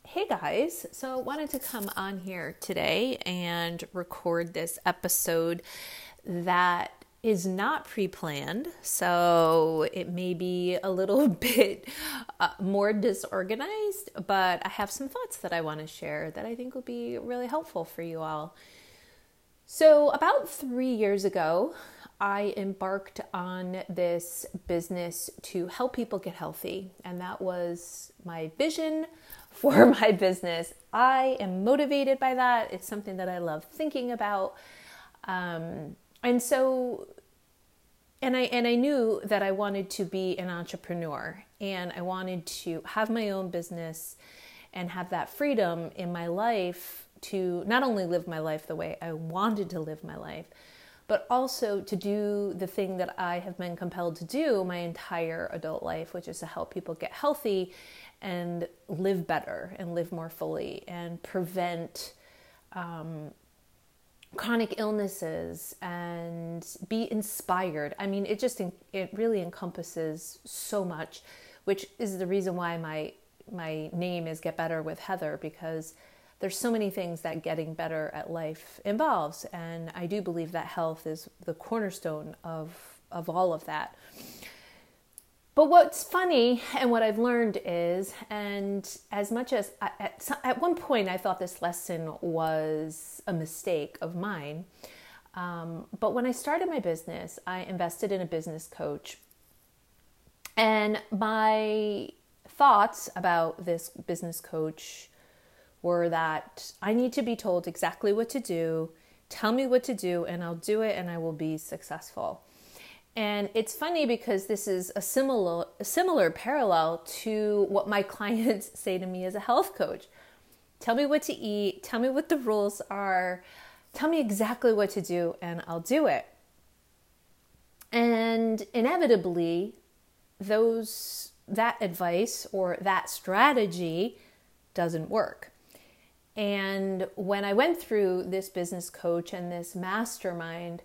Hey guys, so I wanted to come on here today and record this episode that is not pre-planned, so it may be a little bit more disorganized, but I have some thoughts that I want to share that I think will be really helpful for you all. So about 3 years ago, I embarked on this business to help people get healthy, and that was my vision for my business. I am motivated by that. It's something that I love thinking about. And so, and I knew that I wanted to be an entrepreneur, and I wanted to have my own business and have that freedom in my life to not only live my life the way I wanted to live my life, but also to do the thing that I have been compelled to do my entire adult life, which is to help people get healthy and live better and live more fully and prevent chronic illnesses and be inspired. I mean, it really encompasses so much, which is the reason why my name is Get Better with Heather, because there's so many things that getting better at life involves. And I do believe that health is the cornerstone of all of that. But what's funny and what I've learned is, and as much as at one point I thought this lesson was a mistake of mine, but when I started my business, I invested in a business coach. And my thoughts about this business coach were that I need to be told exactly what to do, tell me what to do, and I'll do it and I will be successful. And it's funny because this is a similar parallel to what my clients say to me as a health coach. Tell me what to eat, tell me what the rules are, tell me exactly what to do and I'll do it. And inevitably, that advice or that strategy doesn't work. And when I went through this business coach and this mastermind,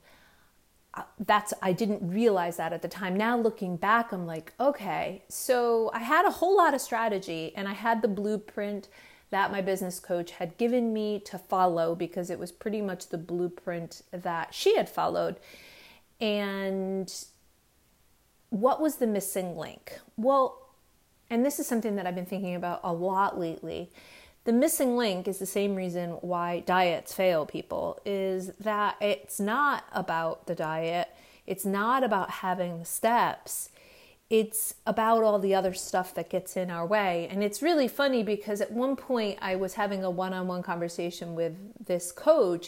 I didn't realize that at the time. Now looking back, I'm like, okay, so I had a whole lot of strategy and I had the blueprint that my business coach had given me to follow because it was pretty much the blueprint that she had followed. And what was the missing link? Well, and this is something that I've been thinking about a lot lately. The missing link is the same reason why diets fail people, is that it's not about the diet. It's not about having the steps. It's about all the other stuff that gets in our way. And it's really funny because at one point I was having a one-on-one conversation with this coach,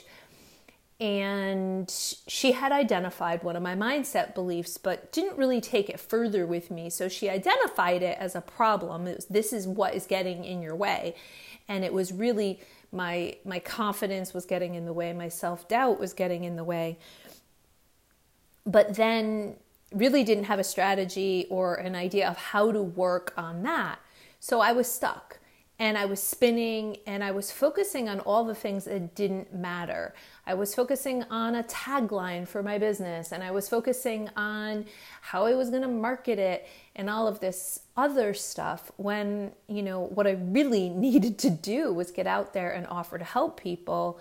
and she had identified one of my mindset beliefs, but didn't really take it further with me. So she identified it as a problem. This is what is getting in your way. And it was really my confidence was getting in the way. My self-doubt was getting in the way. But then really didn't have a strategy or an idea of how to work on that. So I was stuck and I was spinning and I was focusing on all the things that didn't matter. I was focusing on a tagline for my business and I was focusing on how I was going to market it and all of this other stuff when, what I really needed to do was get out there and offer to help people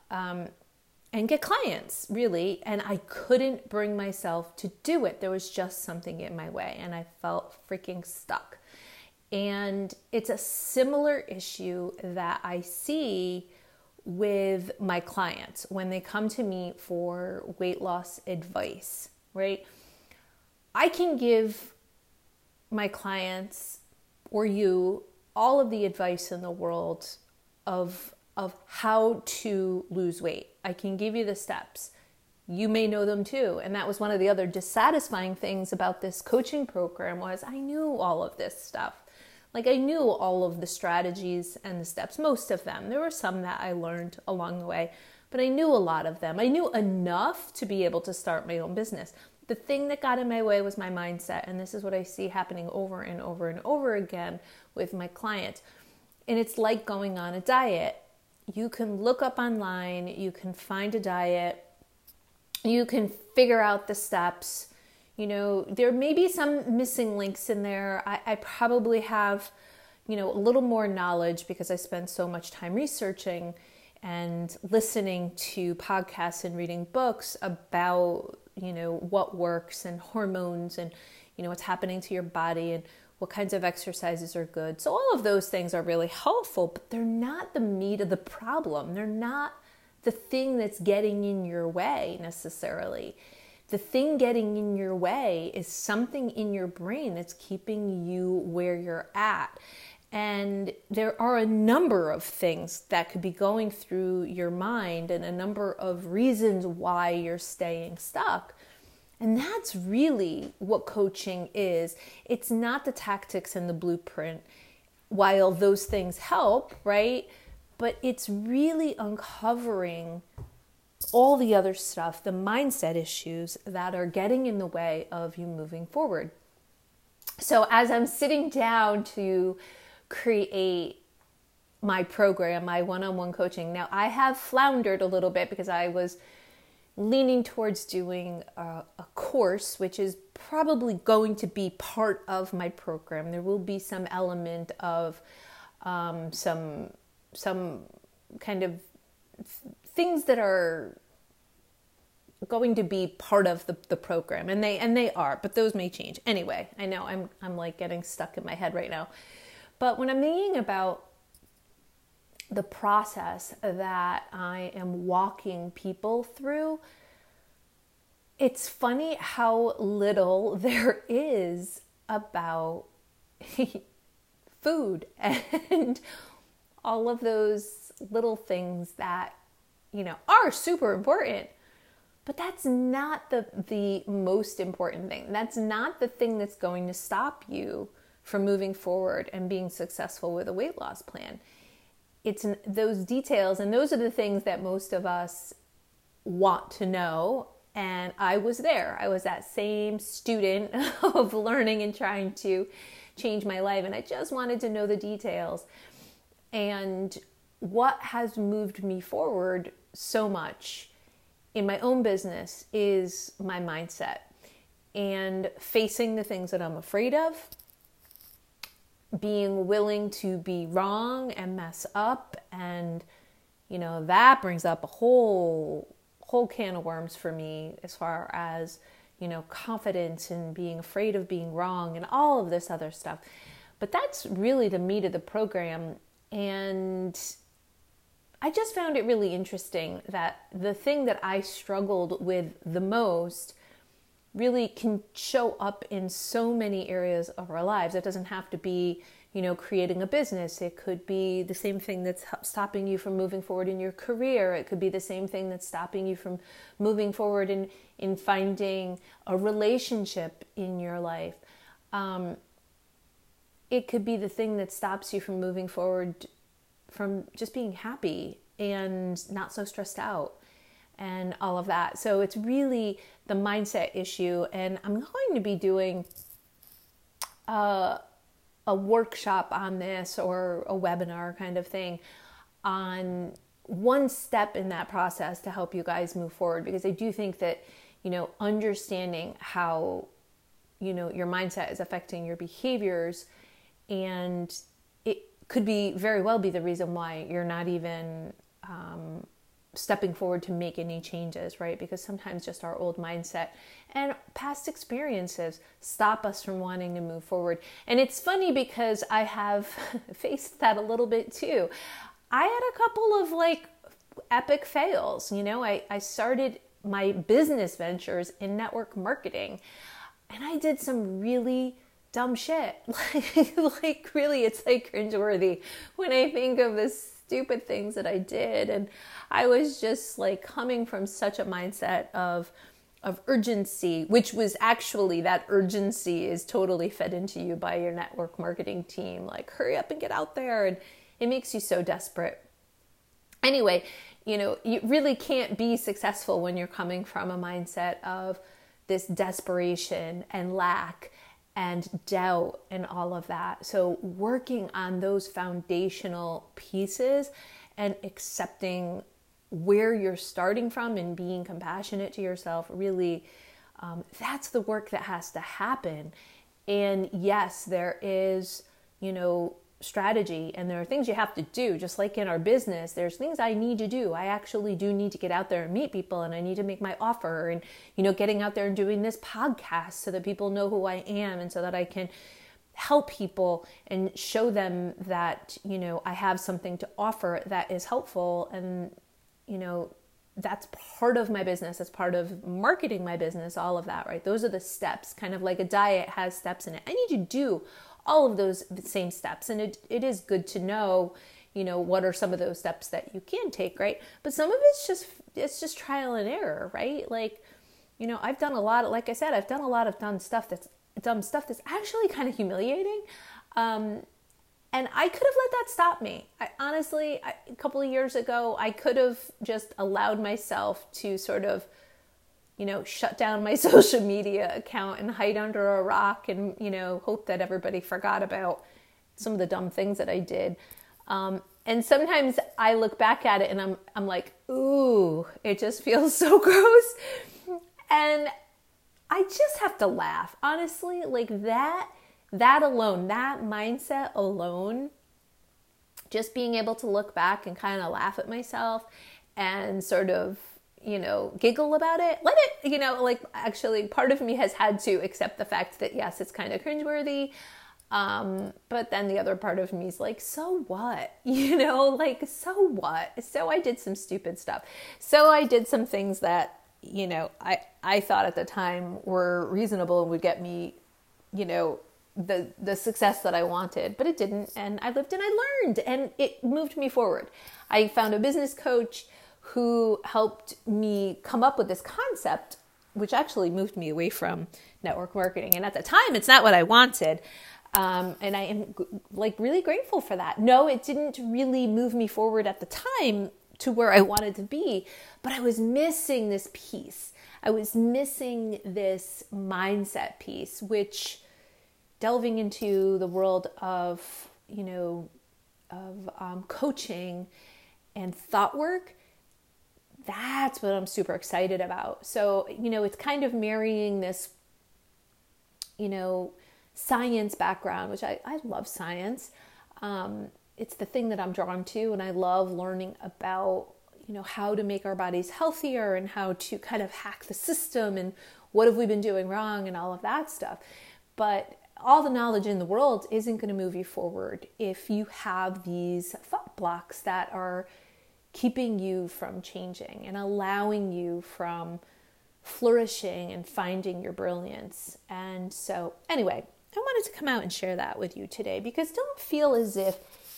and get clients, really. And I couldn't bring myself to do it. There was just something in my way and I felt freaking stuck. And it's a similar issue that I see with my clients when they come to me for weight loss advice, right? I can give my clients or you all of the advice in the world of how to lose weight. I can give you the steps. You may know them too. And that was one of the other dissatisfying things about this coaching program was I knew all of this stuff. Like I knew all of the strategies and the steps, most of them. There were some that I learned along the way, but I knew a lot of them. I knew enough to be able to start my own business. The thing that got in my way was my mindset. And this is what I see happening over and over and over again with my clients. And it's like going on a diet. You can look up online, you can find a diet, you can figure out the steps. There may be some missing links in there. I probably have, a little more knowledge because I spend so much time researching and listening to podcasts and reading books about, what works and hormones and, what's happening to your body and what kinds of exercises are good. So all of those things are really helpful, but they're not the meat of the problem. They're not the thing that's getting in your way necessarily. The thing getting in your way is something in your brain that's keeping you where you're at. And there are a number of things that could be going through your mind and a number of reasons why you're staying stuck. And that's really what coaching is. It's not the tactics and the blueprint, while those things help, right? But it's really uncovering all the other stuff, the mindset issues that are getting in the way of you moving forward. So as I'm sitting down to create my program, my one-on-one coaching, now I have floundered a little bit because I was leaning towards doing a course, which is probably going to be part of my program. There will be some element of some kind of things that are going to be part of the program, and they are, but those may change. Anyway, I know I'm like getting stuck in my head right now. But when I'm thinking about the process that I am walking people through, it's funny how little there is about food and all of those little things that, are super important. But that's not the most important thing. That's not the thing that's going to stop you from moving forward and being successful with a weight loss plan. It's those details, and those are the things that most of us want to know. And I was there. I was that same student of learning and trying to change my life. And I just wanted to know the details. And what has moved me forward so much in my own business is my mindset and facing the things that I'm afraid of, being willing to be wrong and mess up. And, that brings up a whole can of worms for me as far as, confidence and being afraid of being wrong and all of this other stuff. But that's really the meat of the program. And I just found it really interesting that the thing that I struggled with the most really can show up in so many areas of our lives. It doesn't have to be, creating a business. It could be the same thing that's stopping you from moving forward in your career. It could be the same thing that's stopping you from moving forward in finding a relationship in your life. It could be the thing that stops you from moving forward from just being happy and not so stressed out and all of that. So it's really the mindset issue. And I'm going to be doing a workshop on this, or a webinar kind of thing, on one step in that process to help you guys move forward. Because I do think that, understanding how, your mindset is affecting your behaviors, and it could be very well be the reason why you're not even stepping forward to make any changes, right? Because sometimes just our old mindset and past experiences stop us from wanting to move forward. And it's funny because I have faced that a little bit too. I had a couple of epic fails. I started my business ventures in network marketing, and I did some really dumb shit. Really, it's cringeworthy when I think of the stupid things that I did. And I was just coming from such a mindset of urgency, which was actually, that urgency is totally fed into you by your network marketing team. Hurry up and get out there. And it makes you so desperate. Anyway, you really can't be successful when you're coming from a mindset of this desperation and lack and doubt and all of that. So working on those foundational pieces and accepting where you're starting from and being compassionate to yourself, really, that's the work that has to happen. And yes, there is, strategy, and there are things you have to do. Just like in our business, there's things I need to do. I actually do need to get out there and meet people, and I need to make my offer, and getting out there and doing this podcast so that people know who I am, and so that I can help people and show them that I have something to offer that is helpful. And that's part of my business. That's part of marketing my business, all of that, right? Those are the steps, kind of like a diet has steps in it. I need to do all of those same steps. And it is good to know, what are some of those steps that you can take, right? But some of it's just trial and error, right? Like, I've done a lot of dumb stuff that's actually kind of humiliating. And I could have let that stop me. Honestly, a couple of years ago, I could have just allowed myself to sort of, shut down my social media account and hide under a rock and, hope that everybody forgot about some of the dumb things that I did. And sometimes I look back at it and I'm like, ooh, it just feels so gross. And I just have to laugh. Honestly, like that alone, that mindset alone, just being able to look back and kind of laugh at myself and sort of, giggle about it. Let it, actually part of me has had to accept the fact that yes, it's kind of cringeworthy. But then the other part of me is like, so what? So what? So I did some stupid stuff. So I did some things that, I thought at the time were reasonable and would get me, the success that I wanted, but it didn't. And I lived and I learned, and it moved me forward. I found a business coach who helped me come up with this concept, which actually moved me away from network marketing. And at the time, it's not what I wanted. And I am really grateful for that. No, it didn't really move me forward at the time to where I wanted to be, but I was missing this piece. I was missing this mindset piece, which delving into the world of, coaching and thought work, that's what I'm super excited about. So, it's kind of marrying this, science background, which I love science. It's the thing that I'm drawn to, and I love learning about, how to make our bodies healthier and how to kind of hack the system and what have we been doing wrong and all of that stuff. But all the knowledge in the world isn't going to move you forward if you have these thought blocks that are keeping you from changing and allowing you from flourishing and finding your brilliance. And so anyway, I wanted to come out and share that with you today, because don't feel as if,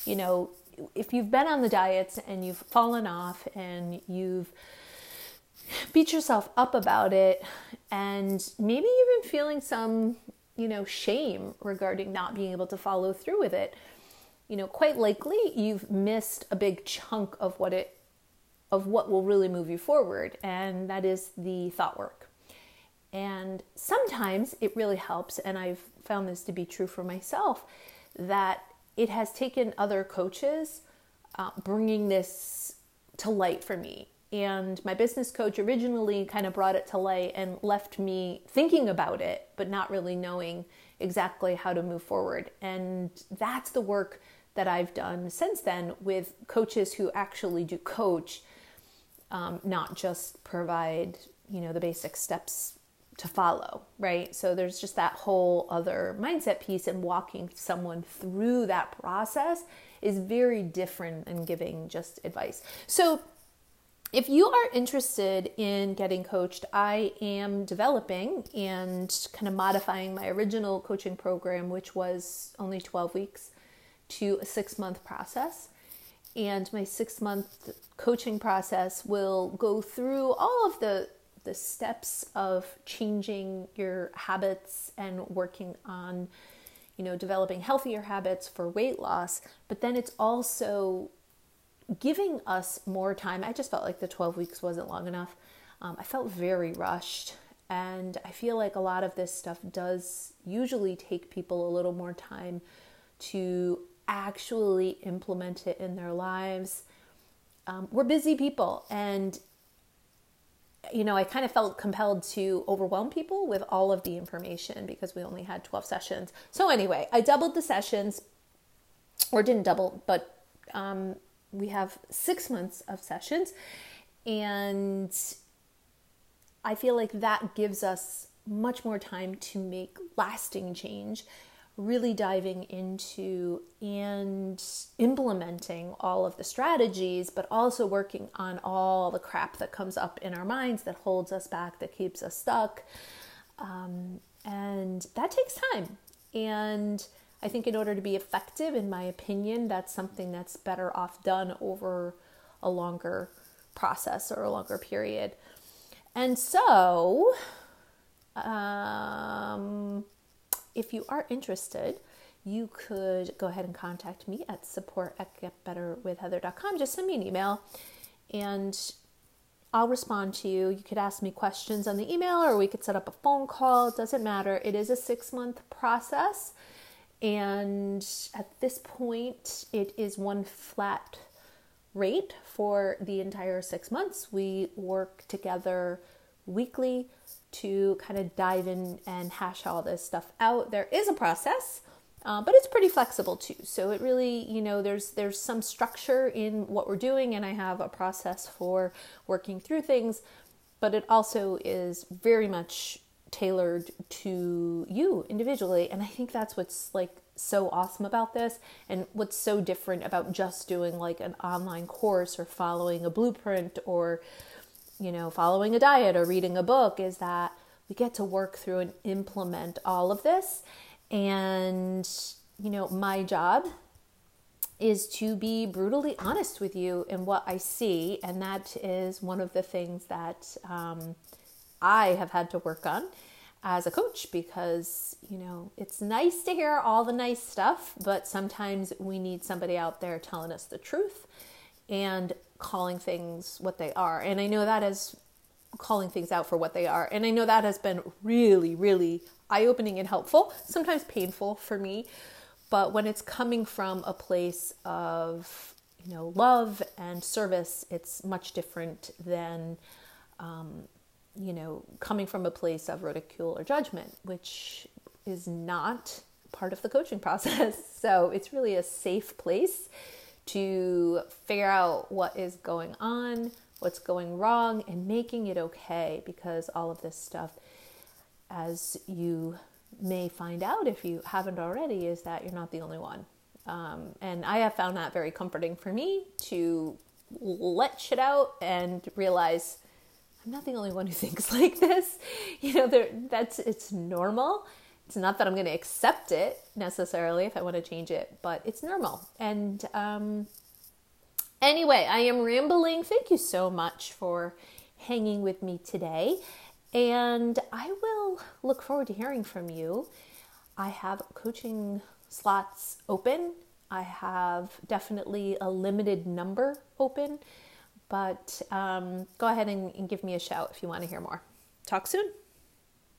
if you've been on the diets and you've fallen off and you've beat yourself up about it, and maybe you've been feeling some, shame regarding not being able to follow through with it, quite likely you've missed a big chunk of what will really move you forward. And that is the thought work. And sometimes it really helps, and I've found this to be true for myself, that it has taken other coaches bringing this to light for me. And my business coach originally kind of brought it to light and left me thinking about it, but not really knowing exactly how to move forward. And that's the work that I've done since then with coaches who actually do coach, not just provide, the basic steps to follow, right? So there's just that whole other mindset piece, and walking someone through that process is very different than giving just advice. So if you are interested in getting coached, I am developing and kind of modifying my original coaching program, which was only 12 weeks, to a 6-month process. And my 6-month coaching process will go through all of the steps of changing your habits and working on, developing healthier habits for weight loss. But then it's also giving us more time. I just felt like the 12 weeks wasn't long enough. I felt very rushed. And I feel like a lot of this stuff does usually take people a little more time to actually implement it in their lives. We're busy people, and I kind of felt compelled to overwhelm people with all of the information because we only had 12 sessions. So anyway, I doubled the sessions or didn't double, but we have 6 months of sessions. And I feel like that gives us much more time to make lasting change, really diving into and implementing all of the strategies, but also working on all the crap that comes up in our minds that holds us back, that keeps us stuck. And that takes time. And I think in order to be effective, in my opinion, that's something that's better off done over a longer process or a longer period. And so, if you are interested, you could go ahead and contact me at support@getbetterwithheather.com. Just send me an email and I'll respond to you. You could ask me questions on the email, or we could set up a phone call. It doesn't matter. It is a 6-month process. And at this point, it is one flat rate for the entire 6 months. We work together weekly to kind of dive in and hash all this stuff out. There is a process, but it's pretty flexible too. So it really, there's some structure in what we're doing, and I have a process for working through things, but it also is very much tailored to you individually. And I think that's what's so awesome about this, and what's so different about just doing an online course or following a blueprint or following a diet or reading a book, is that we get to work through and implement all of this. And, my job is to be brutally honest with you in what I see. And that is one of the things that I have had to work on as a coach, because, it's nice to hear all the nice stuff, but sometimes we need somebody out there telling us the truth and calling things what they are. And I know that is calling things out for what they are. And I know that has been really, really eye-opening and helpful, sometimes painful for me. But when it's coming from a place of, love and service, it's much different than, coming from a place of ridicule or judgment, which is not part of the coaching process. So it's really a safe place to figure out what is going on, what's going wrong, and making it okay, because all of this stuff, as you may find out if you haven't already, is that you're not the only one. And I have found that very comforting for me, to let shit out and realize I'm not the only one who thinks like this. It's normal. It's not that I'm going to accept it necessarily if I want to change it, but it's normal. And anyway, I am rambling. Thank you so much for hanging with me today. And I will look forward to hearing from you. I have coaching slots open. I have definitely a limited number open, but go ahead and give me a shout if you want to hear more. Talk soon.